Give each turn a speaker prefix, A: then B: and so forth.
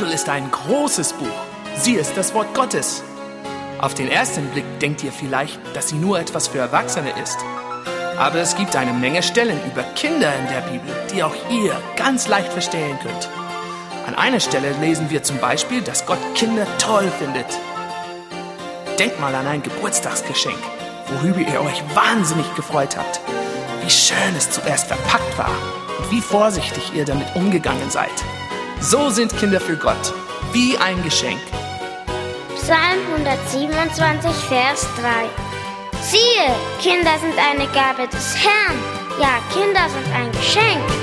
A: Bibel ist ein großes Buch. Sie ist das Wort Gottes. Auf den ersten Blick denkt ihr vielleicht, dass sie nur etwas für Erwachsene ist. Aber es gibt eine Menge Stellen über Kinder in der Bibel, die auch ihr ganz leicht verstehen könnt. An einer Stelle lesen wir zum Beispiel, dass Gott Kinder toll findet. Denkt mal an ein Geburtstagsgeschenk, worüber ihr euch wahnsinnig gefreut habt. Wie schön es zuerst verpackt war und wie vorsichtig ihr damit umgegangen seid. So sind Kinder für Gott, wie ein Geschenk.
B: Psalm 127, Vers 3. Siehe, Kinder sind eine Gabe des Herrn. Ja, Kinder sind ein Geschenk.